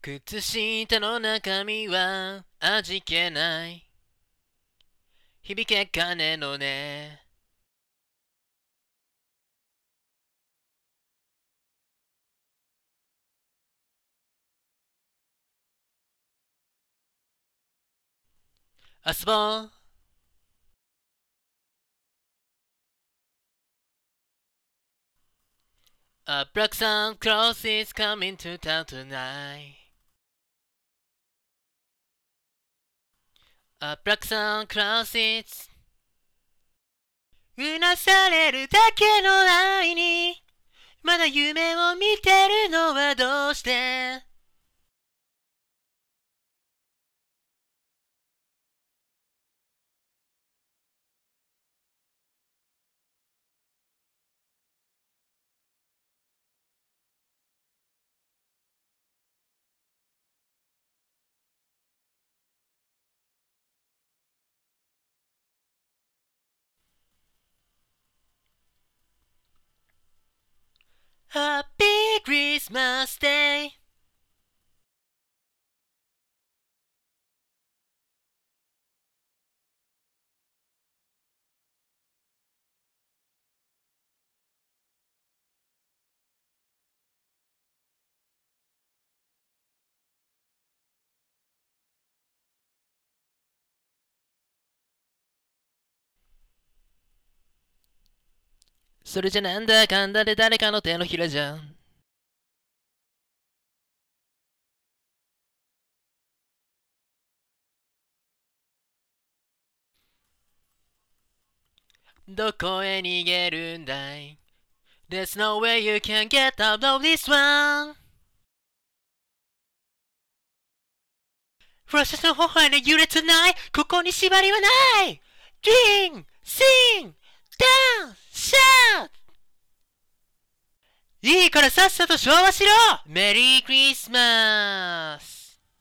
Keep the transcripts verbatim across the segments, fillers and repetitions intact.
靴下の中身は味気ない。響け鐘のね。遊ぼう。A black sun cross is coming to town tonight. A black sun cross is うなされるだけの愛にまだ夢を見てるのはどうしてHappy Christmas Day それじゃなんだかんだで誰かの手のひらじゃん。どこへ逃げるんだい There's no way you can get out of this one フラッシュの微笑で揺れてないここに縛りはない Drink, sing, dance, shout いいからさっさと昭和しろメリークリスマス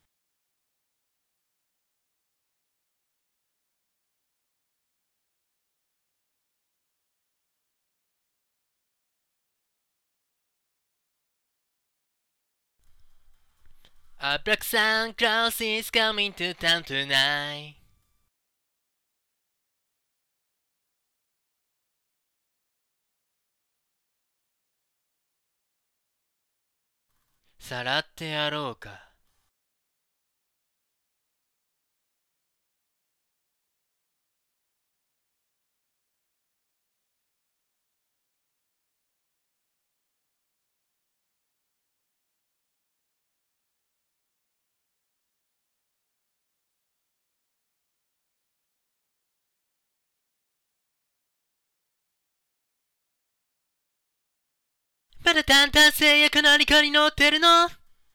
A black sun cloud is coming to town tonight さらってやろうかまだ淡々製薬何かに乗ってるの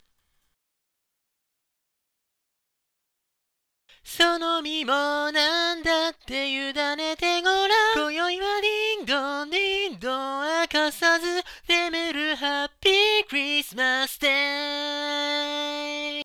その身もなんだって委ねてごらん今宵はディンドンディンドン明かさず眠るハッピークリスマスデー